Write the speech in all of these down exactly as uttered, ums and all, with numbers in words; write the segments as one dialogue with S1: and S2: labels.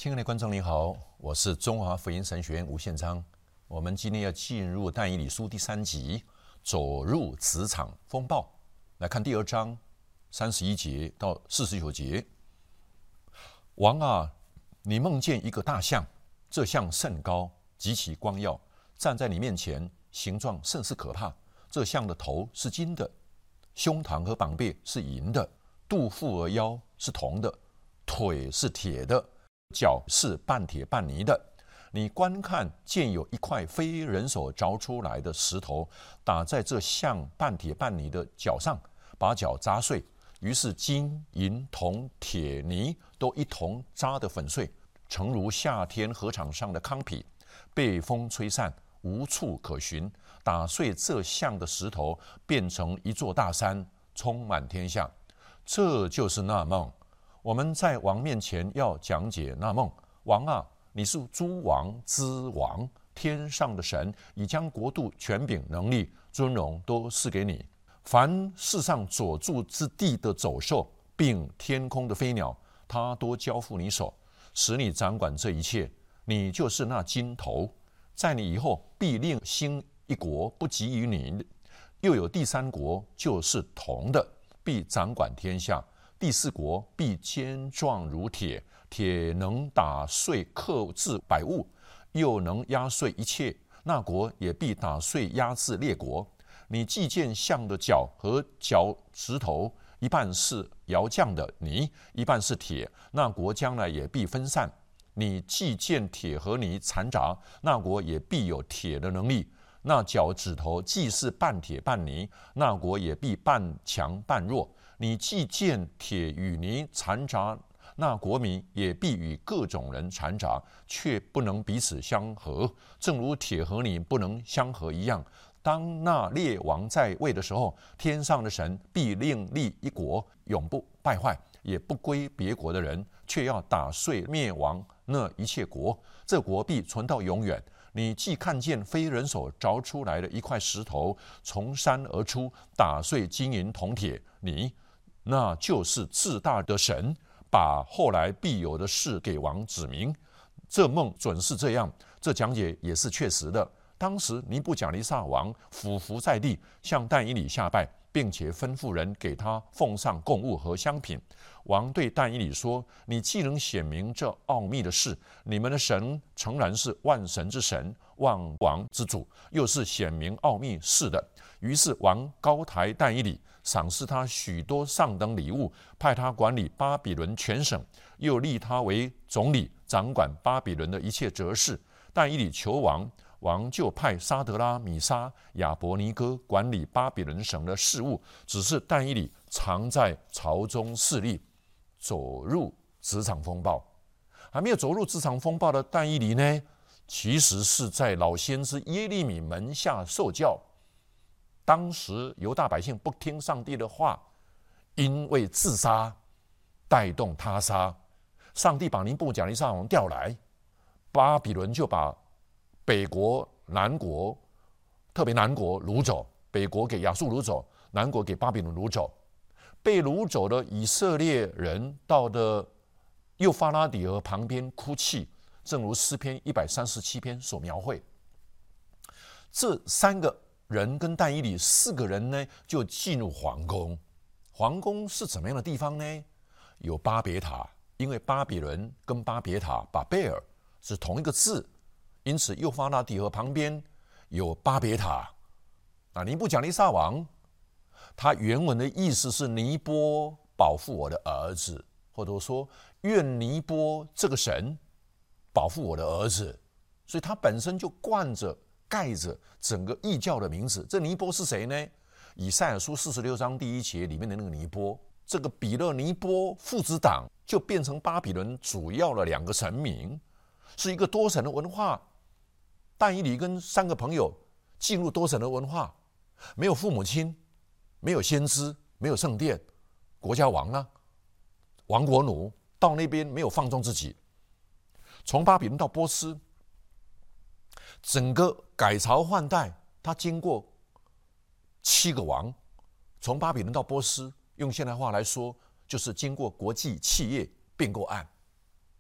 S1: 亲爱的观众你好，我是中华福音神学院吴宪章。我们今天要进入但以理书第三集，走入职场风暴，来看第二章三十一节到四十九节。王啊，你梦见一个大象，这象甚高，极其光耀，站在你面前，形状甚是可怕。这象的头是金的，胸膛和膀臂是银的，肚腹和腰是铜的，腿是铁的，脚是半铁半泥的。你观看，见有一块非人手凿出来的石头，打在这像半铁半泥的脚上，把脚砸碎。于是金银铜铁泥都一同扎得粉碎，诚如夏天禾场上的糠秕，被风吹散，无处可寻。打碎这像的石头，变成一座大山，充满天下。这就是那梦。我们在王面前要讲解那梦。王啊，你是诸王之王，天上的神已将国度、权柄、能力、尊荣都赐给你。凡世上所住之地的走兽，并天空的飞鸟，他都交付你手，使你掌管这一切。你就是那金头，在你以后必另兴一国，不及于你；又有第三国，就是铜的，必掌管天下。第四国必坚壮如铁，铁能打碎克制百物，又能压碎一切。那国也必打碎压制列国。你既见象的脚和脚趾头，一半是窑匠的泥，一半是铁，那国将来也必分散。你既见铁和泥掺杂，那国也必有铁的能力。那脚趾头既是半铁半泥，那国也必半强半弱。你既见铁与泥掺杂，那国民也必与各种人掺杂，却不能彼此相合，正如铁和泥不能相合一样。当那列王在位的时候，天上的神必另立一国，永不败坏，也不归别国的人，却要打碎灭亡那一切国，这国必存到永远。你既看见非人手凿出来的一块石头从山而出，打碎金银铜铁泥，那就是至大的神把后来必有的事给王指明。这梦准是这样，这讲解也是确实的。当时尼布甲尼撒王俯伏在地，向但以理下拜，并且吩咐人给他奉上供物和香品。王对但以理说：你既能显明这奥秘的事，你们的神诚然是万神之神，万王之主，又是显明奥秘事的。于是王高抬但以理，赏赐他许多上等礼物，派他管理巴比伦全省，又立他为总理，掌管巴比伦的一切责事。但以理求王，王就派沙德拉、米沙、亚伯尼哥管理巴比伦省的事务，只是但以理常在朝中侍立。走入职场风暴，还没有走入职场风暴的但以理呢，其实是在老先知耶利米门下受教。当时犹大百姓不听上帝的话，因为自杀带动他杀，上帝把尼布甲尼撒王调来，巴比伦就把北国、南国，特别南国掳走，北国给亚述掳走，南国给巴比伦掳走。被掳走的以色列人到了幼发拉底河旁边哭泣，正如诗篇一百三十七篇所描绘。这三个人跟但以理四个人呢，就进入皇宫。皇宫是怎么样的地方呢？有巴别塔，因为巴比伦跟巴别塔巴贝尔是同一个字，因此幼发拉底河旁边有巴别塔。那尼布甲尼撒王，他原文的意思是尼波保护我的儿子，或者说愿尼波这个神保护我的儿子，所以他本身就冠着盖着整个异教的名字。这尼波是谁呢？以赛亚书四十六章第一节里面的那个尼波，这个比勒尼波父子党就变成巴比伦主要的两个神明，是一个多神的文化。但以理跟三个朋友进入多神的文化，没有父母亲，没有先知，没有圣殿，国家亡了，亡国奴到那边没有放纵自己。从巴比伦到波斯，整个改朝换代，他经过七个王。从巴比伦到波斯，用现代话来说，就是经过国际企业并购案。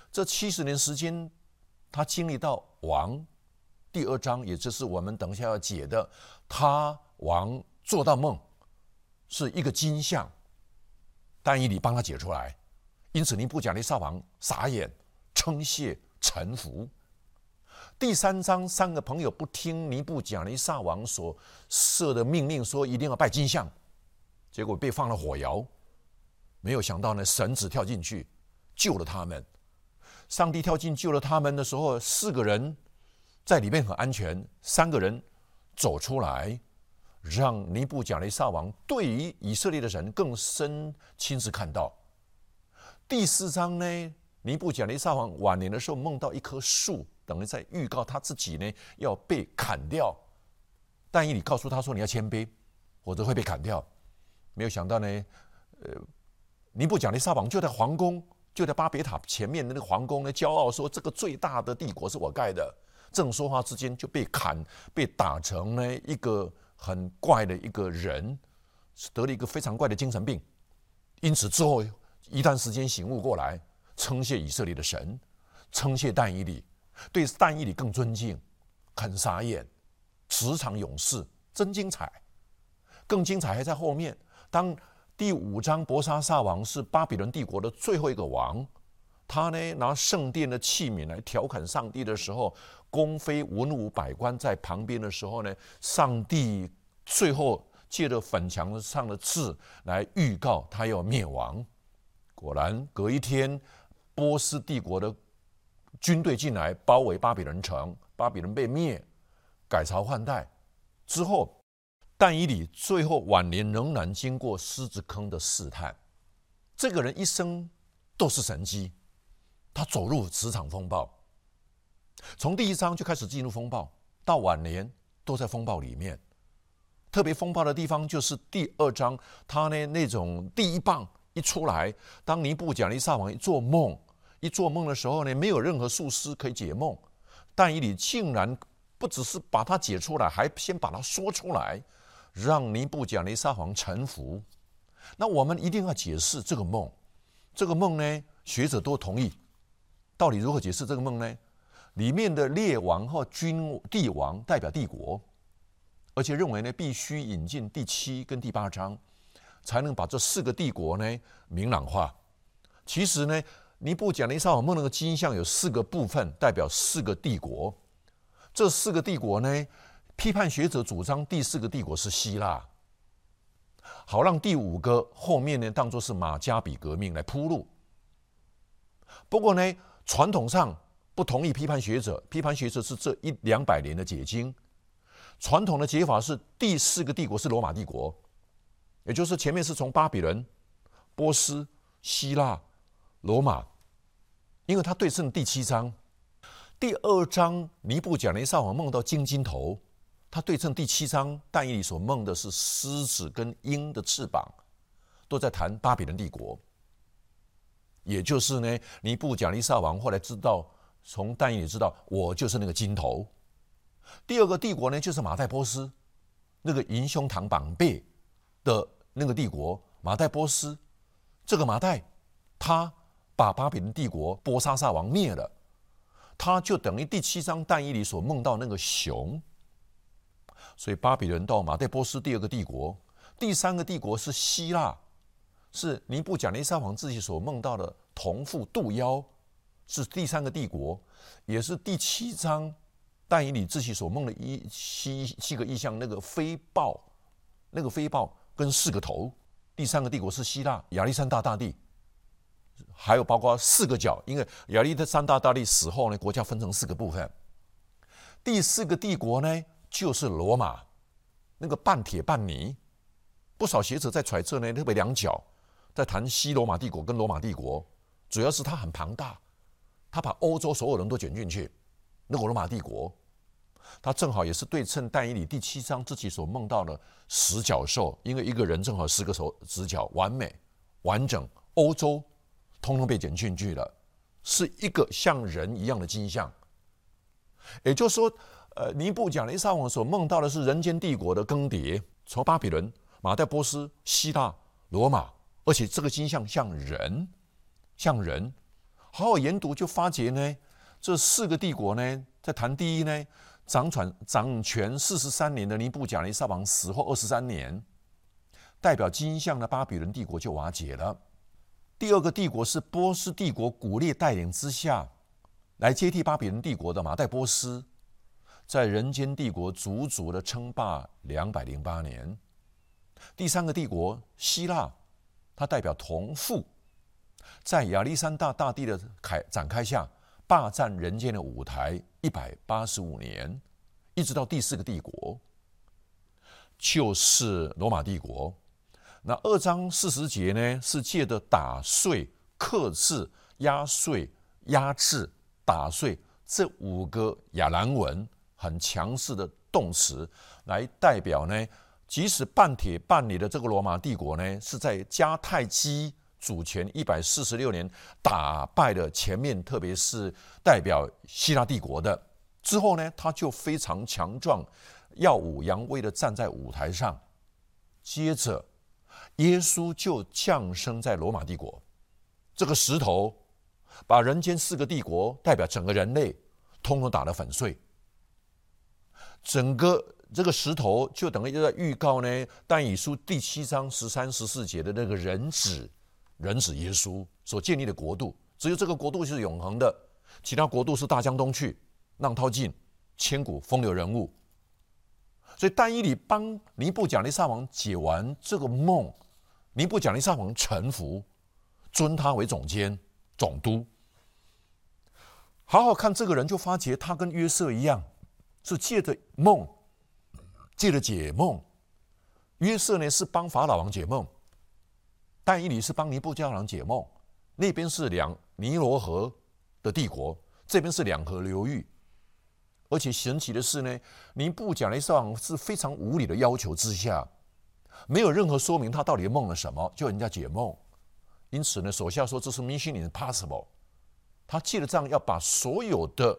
S1: 这七十年时间，他经历到王第二章，也就是我们等一下要解的，他王做到梦是一个金像，但以理帮他解出来，因此尼布甲尼撒王傻眼、称谢、臣服。第三章，三个朋友不听尼布甲尼撒王所设的命令，说一定要拜金像，结果被放了火窑。没有想到呢，神子跳进去救了他们。上帝跳进救了他们的时候，四个人在里面很安全，三个人走出来，让尼布甲尼撒王对于以色列的神更深亲自看到。第四章呢，尼布甲尼撒王晚年的时候梦到一棵树，等于在预告他自己呢要被砍掉。但以理告诉他说：“你要谦卑，否则会被砍掉。”没有想到呢，呃，尼布甲尼撒王就在皇宫，就在巴别塔前面的那个皇宫呢，骄傲说：“这个最大的帝国是我盖的。”正说话之间就被砍，被打成呢一个很怪的一个人，得了一个非常怪的精神病。因此之后一段时间醒悟过来，称谢以色列的神，称谢但以理，对但以理更尊敬，很傻眼。职场勇士真精彩，更精彩还在后面。当第五章伯沙撒王是巴比伦帝国的最后一个王，他呢拿圣殿的器皿来调侃上帝的时候，宫妃文武百官在旁边的时候呢，上帝最后借着粉墙上的字来预告他要灭亡。果然隔一天，波斯帝国的军队进来包围巴比伦城，巴比伦被灭，改朝换代之后，但以理最后晚年仍然经过狮子坑的试探。这个人一生都是神迹，他走入职场风暴，从第一章就开始进入风暴，到晚年都在风暴里面。特别风暴的地方就是第二章，他呢那种第一棒一出来，当尼布甲尼撒王一做梦，一做梦的时候呢，没有任何术士可以解梦，但以理竟然不只是把它解出来，还先把它说出来，让尼布甲尼撒王臣服。那我们一定要解释这个梦，这个梦呢，学者都同意。到底如何解释这个梦呢？里面的列王和君帝王代表帝国，而且认为呢，必须引进第七跟第八章，才能把这四个帝国呢明朗化。其实呢，尼布甲尼撒王梦那个金像有四个部分，代表四个帝国。这四个帝国呢，批判学者主张第四个帝国是希腊，好让第五个后面呢当作是马加比革命来铺路。不过呢，传统上不同意批判学者，批判学者是这一两百年的解经。传统的解法是第四个帝国是罗马帝国，也就是前面是从巴比伦、波斯、希腊、罗马，因为它对称第七章。第二章尼布甲尼撒王梦到金金头，他对称第七章但以理所梦的是狮子跟鹰的翅膀，都在谈巴比伦帝国。也就是呢，尼布甲尼撒王后来知道，从但以理知道，我就是那个金头。第二个帝国呢，就是马代波斯，那个银胸膛绑背的那个帝国，马代波斯。这个马代，他把巴比伦帝国波沙撒王灭了，他就等于第七章但以理所梦到那个熊。所以巴比伦到马代波斯第二个帝国，第三个帝国是希腊，是尼布甲尼撒王自己所梦到的同父渡妖，是第三个帝国，也是第七章但以理自己所梦的一七七个异象，那个飞豹，那个飞豹跟四个头。第三个帝国是希腊，亚历山大大帝，还有包括四个角，因为亚历山大大帝死后呢，国家分成四个部分。第四个帝国呢，就是罗马，那个半铁半泥。不少学者在揣测呢，特别两角，在谈西罗马帝国跟罗马帝国，主要是它很庞大，它把欧洲所有人都卷进去。那个罗马帝国，它正好也是对称但以理第七章自己所梦到的十角兽，因为一个人正好十个手指角，完美完整，欧洲通通被卷进去了，是一个像人一样的金像。也就是说，呃，尼布甲尼撒王所梦到的是人间帝国的更迭，从巴比伦、马代波斯、希腊、罗马，而且这个金像像人，像人， 好好研读就发觉呢，这四个帝国呢，在谈第一呢，掌权掌权四十三年的尼布甲尼撒王死后二十三年，代表金像的巴比伦帝国就瓦解了。第二个帝国是波斯帝国古列带领之下来接替巴比伦帝国的马代波斯，在人间帝国足足的称霸两百零八年。第三个帝国希腊，它代表同父，在亚历山大大帝的展开下，霸占人间的舞台一百八十五年，一直到第四个帝国，就是罗马帝国。那二章四十节呢，是借着打碎、克制、压碎、压制、打碎这五个亚兰文很强势的动词，来代表呢，即使半铁半泥的这个罗马帝国呢，是在迦太基主权一百四十六年打败了前面，特别是代表希腊帝国的之后呢，他就非常强壮、耀武扬威的站在舞台上。接着，耶稣就降生在罗马帝国，这个石头把人间四个帝国代表整个人类，通通打得粉碎。整个这个石头就等于在预告呢，但以书第七章十三、十四节的那个人子。人子耶稣所建立的国度，只有这个国度是永恒的，其他国度是大江东去，浪淘尽，千古风流人物。所以但以理帮尼布甲尼撒王解完这个梦，尼布甲尼撒王臣服，尊他为总监、总督。好好看这个人，就发觉他跟约瑟一样，是借着梦，借着解梦。约瑟呢是帮法老王解梦。但以理是帮尼布甲尼撒王解梦，那边是两尼罗河的帝国，这边是两河流域。而且神奇的是呢，尼布甲尼撒王是非常无理的要求之下，没有任何说明他到底梦了什么，就人家解梦。因此呢，手下说这是 mission impossible， 他借着这样要把所有的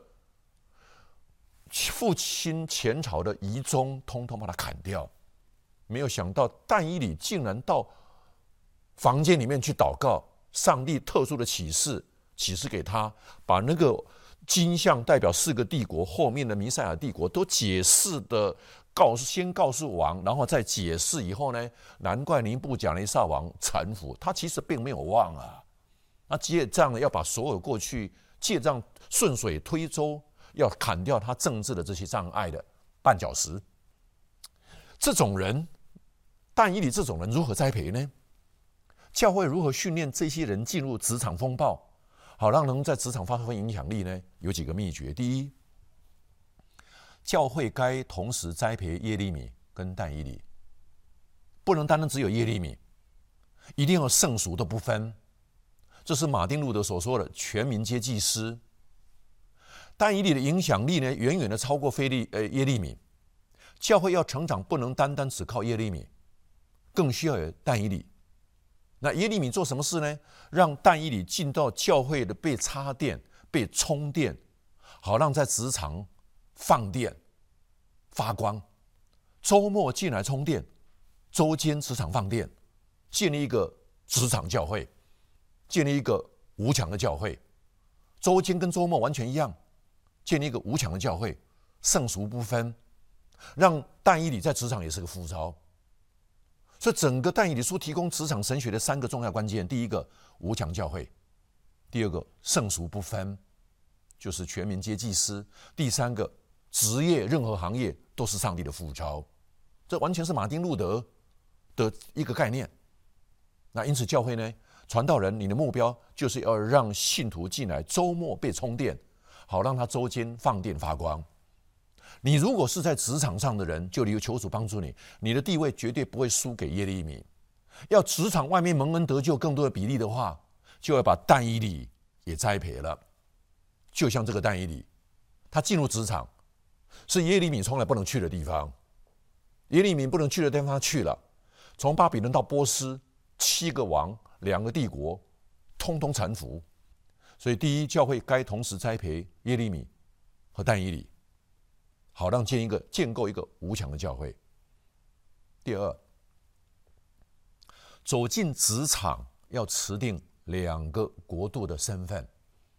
S1: 父亲前朝的遗踪通通把它砍掉。没有想到但以理竟然到房间里面去祷告，上帝特殊的启示，启示给他，把那个金像代表四个帝国后面的弥赛亚帝国都解释的告诉，先告诉王，然后再解释以后呢，难怪尼布甲尼撒王臣服，他其实并没有忘啊。那借这样要把所有过去借这样顺水推舟，要砍掉他政治的这些障碍的绊脚石。这种人，但以理这种人如何栽培呢？教会如何训练这些人进入职场风暴，好让能在职场发挥影响力呢？有几个秘诀。第一，教会该同时栽培耶利米跟但以理，不能单单只有耶利米，一定要圣俗都不分。这是马丁路德所说的全民皆祭司。但以理的影响力呢，远远的超过腓利呃耶利米。教会要成长，不能单单只靠耶利米，更需要有但以理。那耶利米做什么事呢？让但以理进到教会的被插电、被充电，好让在职场放电、发光。周末进来充电，周间职场放电，建立一个职场教会，建立一个无墙的教会。周间跟周末完全一样，建立一个无墙的教会，圣俗不分，让但以理在职场也是个呼召。所以整个但以理书提供职场神学的三个重要关键：第一个，无墙教会；第二个，圣俗不分，就是全民皆祭司；第三个，职业任何行业都是上帝的呼召。这完全是马丁路德的一个概念。那因此教会呢，传道人，你的目标就是要让信徒进来周末被充电，好让他周间放电发光。你如果是在职场上的人，就求主帮助你，你的地位绝对不会输给耶利米。要职场外面蒙恩得救更多的比例的话，就要把但以理也栽培了。就像这个但以理，他进入职场是耶利米从来不能去的地方，耶利米不能去的地方他去了。从巴比伦到波斯，七个王，两个帝国，通通臣服。所以第一，教会该同时栽培耶利米和但以理，好让建一个建构一个无墙的教会。第二，走进职场要持定两个国度的身份。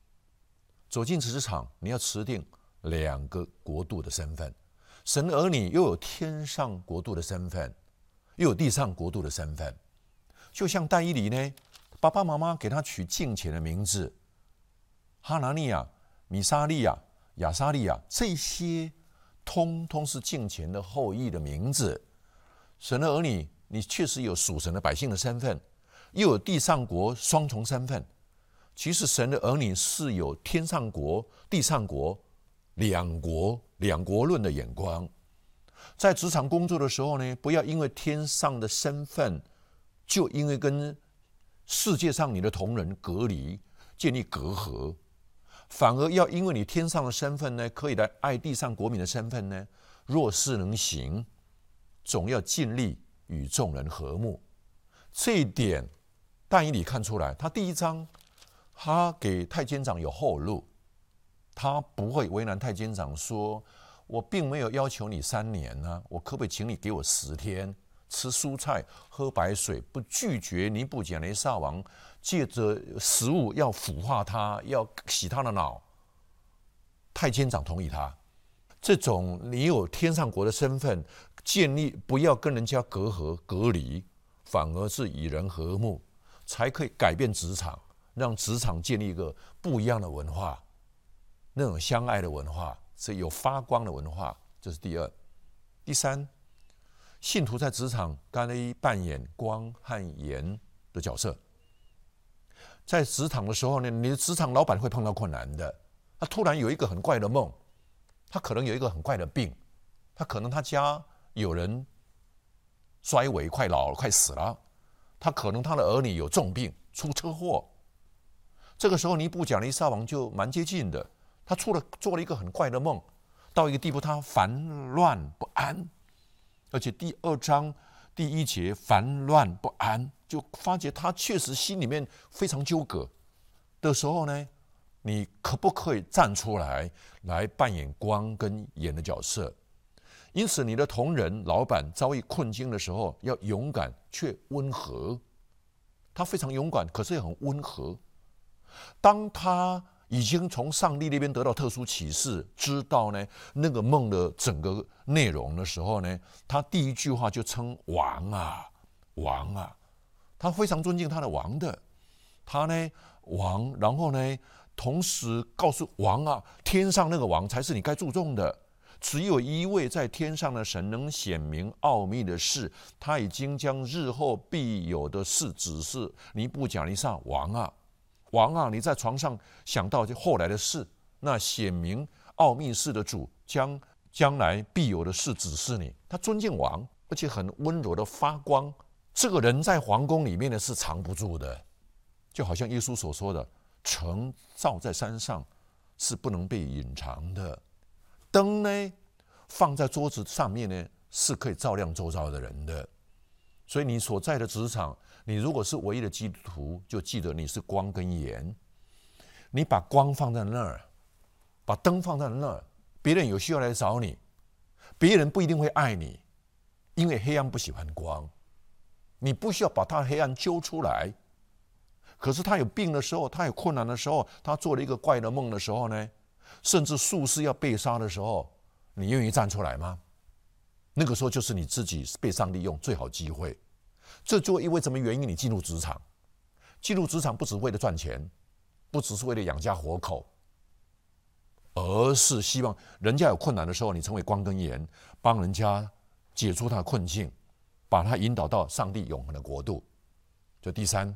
S1: 走进职场，你要持定两个国度的身份，神的儿女又有天上国度的身份，又有地上国度的身份。就像但以理呢，爸爸妈妈给他取敬虔的名字，哈拿尼亚、米沙利亚、亚沙利亚，这些通通是敬虔的后裔的名字。神的儿女，你确实有属神的百姓的身份，又有地上国双重身份。其实神的儿女是有天上国、地上国两国两国论的眼光。在职场工作的时候呢，不要因为天上的身份，就因为跟世界上你的同仁隔离，建立隔阂，反而要因为你天上的身份呢，可以来爱地上国民的身份呢，若是能行，总要尽力与众人和睦。这一点但以理看出来，他第一章他给太监长有后路，他不会为难太监长说，我并没有要求你三年啊，我可不可以请你给我十天吃蔬菜喝白水，不拒绝尼布甲尼撒王借着食物要腐化他，要洗他的脑。太监长同意他，这种你有天上国的身份，建立不要跟人家隔阂隔离，反而是与人和睦，才可以改变职场，让职场建立一个不一样的文化，那种相爱的文化，是有发光的文化。这是第二。第三，信徒在职场该扮演光和盐的角色。在职场的时候呢，你的职场老板会碰到困难的，他突然有一个很怪的梦，他可能有一个很怪的病，他可能他家有人衰微快老了快死了，他可能他的儿女有重病出车祸。这个时候尼布甲尼撒王就蛮接近的，他出了做了一个很怪的梦，到一个地步他烦乱不安，而且第二章第一节烦乱不安，就发觉他确实心里面非常纠葛的时候呢，你可不可以站出来来扮演光跟盐的角色？因此你的同仁老板遭遇困境的时候，要勇敢却温和。他非常勇敢，可是也很温和。当他已经从上帝那边得到特殊启示，知道呢那个梦的整个内容的时候呢，他第一句话就称王啊王啊，他非常尊敬他的王的，他呢王，然后呢同时告诉王啊，天上那个王才是你该注重的，只有一位在天上的神能显明奥秘的事，他已经将日后必有的事指示尼布甲尼撒王啊王啊，你在床上想到后来的事，那显明奥秘事的主将将来必有的事指示你。他尊敬王，而且很温柔的发光。这个人在皇宫里面呢是藏不住的，就好像耶稣所说的，城造在山上是不能被隐藏的，灯呢放在桌子上面呢是可以照亮周遭的人的。所以你所在的职场，你如果是唯一的基督徒，就记得你是光跟盐。你把光放在那儿，把灯放在那儿，别人有需要来找你，别人不一定会爱你，因为黑暗不喜欢光。你不需要把他的黑暗揪出来，可是他有病的时候，他有困难的时候，他做了一个怪的梦的时候呢，甚至术士要被杀的时候，你愿意站出来吗？那个时候就是你自己被上帝用最好机会。这就因为什么原因你进入职场？进入职场不只为了赚钱，不只是为了养家活口，而是希望人家有困难的时候，你成为光跟盐，帮人家解除他的困境，把他引导到上帝永恒的国度。这第三，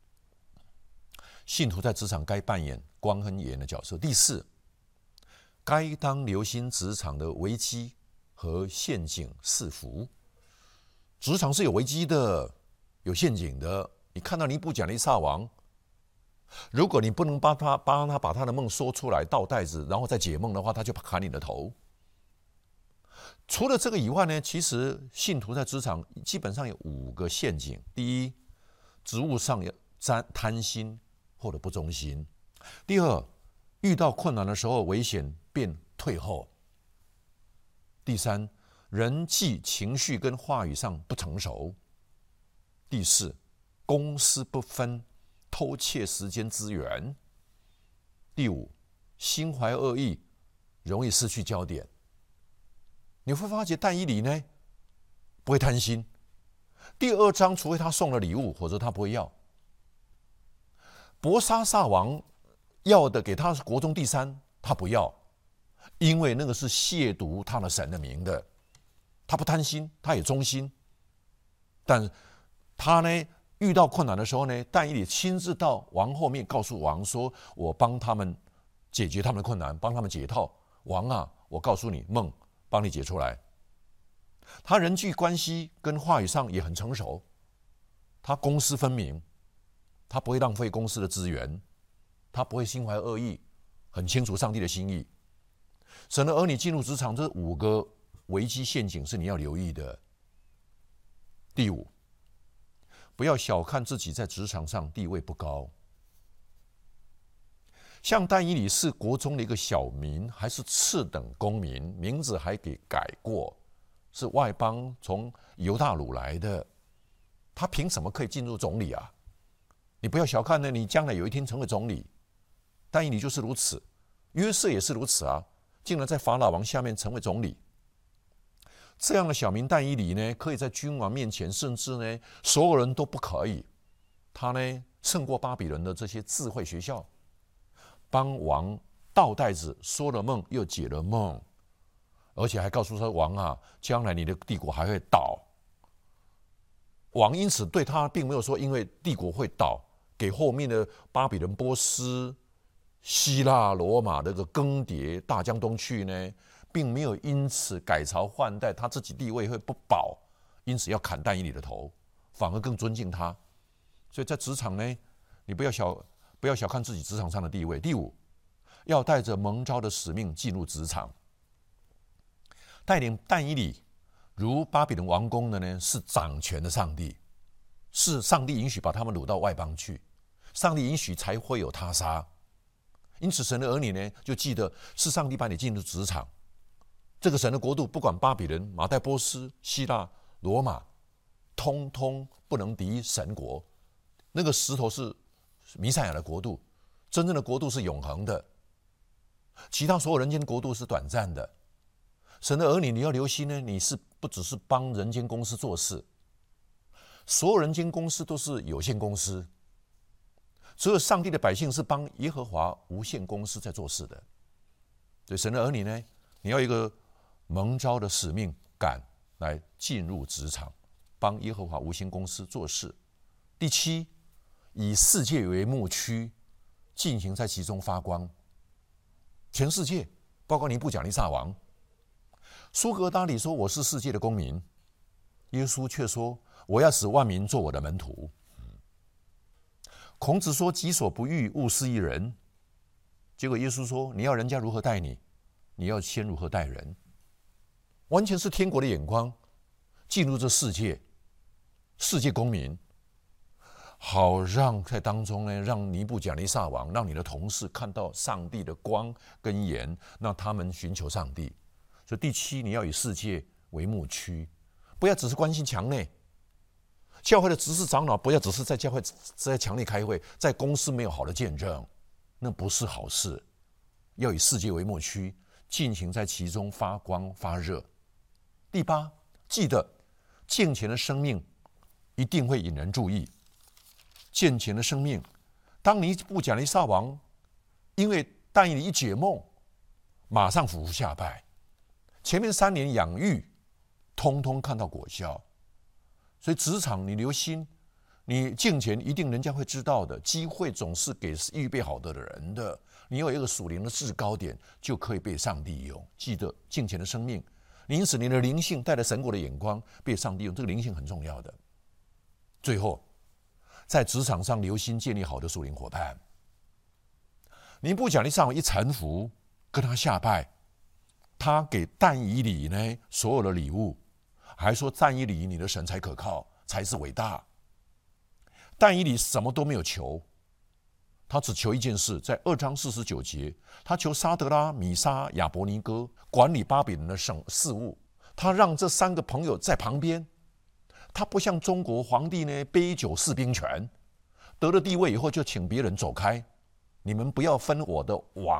S1: 信徒在职场该扮演光跟盐的角色。第四，该当留心职场的危机和陷阱四伏。职场是有危机的，有陷阱的。你看到尼布甲尼撒王，如果你不能帮他帮他把他的梦说出来，倒带子，然后再解梦的话，他就砍你的头。除了这个以外呢，其实信徒在职场基本上有五个陷阱。第一，职务上有贪心或者不忠心；第二，遇到困难的时候危险便退后；第三，人际情绪跟话语上不成熟；第四，公私不分，偷窃时间资源；第五， 心怀恶意，容易失去焦点。你会发觉但以理呢，不会贪心。第二章，除非他送了礼物，否则他不会要。伯沙撒王要的给他是国中第三，他不要，因为那个是亵渎他的神的名的。他不贪心，他也忠心。但他呢，遇到困难的时候呢，但以理亲自到王后面告诉王说：“我帮他们解决他们的困难，帮他们解套。王啊，我告诉你，梦帮你解出来。”他人际关系跟话语上也很成熟，他公私分明，他不会浪费公司的资源，他不会心怀恶意，很清楚上帝的心意。神的儿女进入职场，这五个危机陷阱是你要留意的。第五，不要小看自己在职场上地位不高。像但以理是国中的一个小民，还是次等公民，名字还给改过，是外邦从犹大掳来的，他凭什么可以进入总理啊？你不要小看呢，你将来有一天成为总理。但以理就是如此，约瑟也是如此啊，竟然在法老王下面成为总理。这样的小民但以理呢，可以在君王面前，甚至呢，所有人都不可以。他呢，胜过巴比伦的这些智慧学校，帮王倒带子说了梦，又解了梦，而且还告诉他王啊，将来你的帝国还会倒。王因此对他并没有说，因为帝国会倒，给后面的巴比伦、波斯、希腊、罗马这个更迭大江东去呢，并没有因此改朝换代，他自己地位会不保，因此要砍但以理的头，反而更尊敬他。所以在职场呢，你不要小不要小看自己职场上的地位。第五，要带着蒙召的使命进入职场。带领但以理如巴比伦王宫的呢，是掌权的上帝，是上帝允许把他们掳到外邦去，上帝允许才会有他杀。因此神的儿女呢，就记得是上帝把你进入职场。这个神的国度，不管巴比伦、马代波斯、希腊、罗马，通通不能敌神国。那个石头是弥赛亚的国度，真正的国度是永恒的，其他所有人间的国度是短暂的。神的儿女，你要留心呢，你是不只是帮人间公司做事，所有人间公司都是有限公司，只有上帝的百姓是帮耶和华无限公司在做事的。所以神的儿女呢，你要一个蒙召的使命感来进入职场，帮耶和华无限公司做事。第七，以世界为牧区，进行在其中发光。全世界，包括尼布甲尼撒王，苏格达里说我是世界的公民，耶稣却说我要使万民做我的门徒。孔子说己所不欲，勿施于人，结果耶稣说你要人家如何待你，你要先如何待人。完全是天国的眼光，进入这世界，世界公民，好让在当中呢，让尼布甲尼撒王，让你的同事看到上帝的光跟盐，让他们寻求上帝。所以第七，你要以世界为牧区，不要只是关心墙内。教会的执事长老不要只是在教会在墙内开会，在公司没有好的见证，那不是好事。要以世界为牧区，进行在其中发光发热。第八，记得敬虔的生命一定会引人注意。敬虔的生命，当尼布甲尼撒王因为但以理一解梦，马上俯伏下拜，前面三年养育，通通看到果效。所以职场你留心，你敬虔一定人家会知道的，机会总是给预备好的人的。你有一个属灵的制高点，就可以被上帝用。记得敬虔的生命，因此你的灵性带着神国的眼光被上帝用，这个灵性很重要的。最后，在职场上留心建立好的属灵伙伴。尼布甲尼撒王一臣服，跟他下拜，他给但以理呢所有的礼物，还说但以理你的神才可靠，才是伟大。但以理什么都没有求，他只求一件事，在二章四十九节，他求沙德拉、米沙、亚伯尼哥管理巴比伦的省事务，他让这三个朋友在旁边。他不像中国皇帝呢，杯酒释兵权，得了地位以后就请别人走开，你们不要分我的王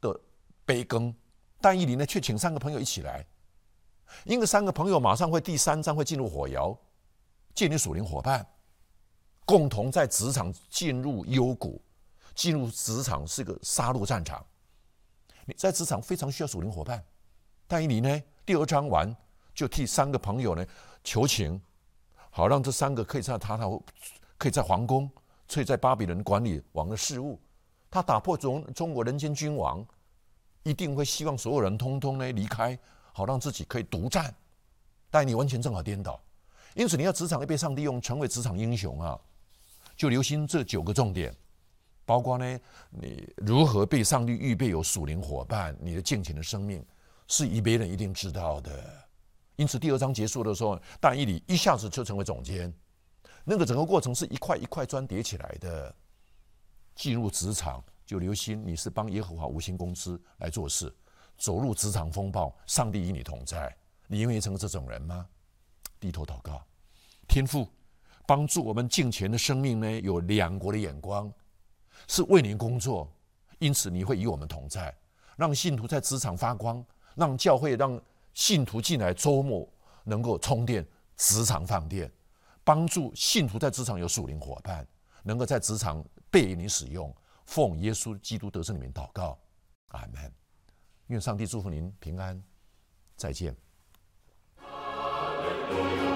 S1: 的杯羹，但以理呢却请三个朋友一起来，因为三个朋友马上会第三章会进入火窑，建立属灵伙伴，共同在职场进入幽谷。进入职场是个杀戮战场，你在职场非常需要属灵伙伴。但以理呢，第二章完就替三个朋友呢求情，好让这三个可以在他他可以在皇宫，可以在巴比伦管理王的事务。他打破中中国人间君王，一定会希望所有人通通呢离开，好让自己可以独占。但你完全正好颠倒，因此你要职场要被上帝用，成为职场英雄啊，就留心这九个重点。包括呢，你如何被上帝预备有属灵伙伴，你的敬虔的生命是以别人一定知道的。因此第二章结束的时候，但以理一下子就成为总监，那个整个过程是一块一块砖叠起来的。进入职场就留心，你是帮耶和华无薪公司来做事，走入职场风暴，上帝与你同在，你愿意成为这种人吗？低头祷告，天父帮助我们敬虔的生命呢，有两国的眼光。是为您工作，因此你会与我们同在，让信徒在职场发光，让教会让信徒进来周末能够充电，职场放电，帮助信徒在职场有属灵伙伴，能够在职场被你使用。奉耶稣基督得胜的名祷告，阿们。愿上帝祝福您平安，再见。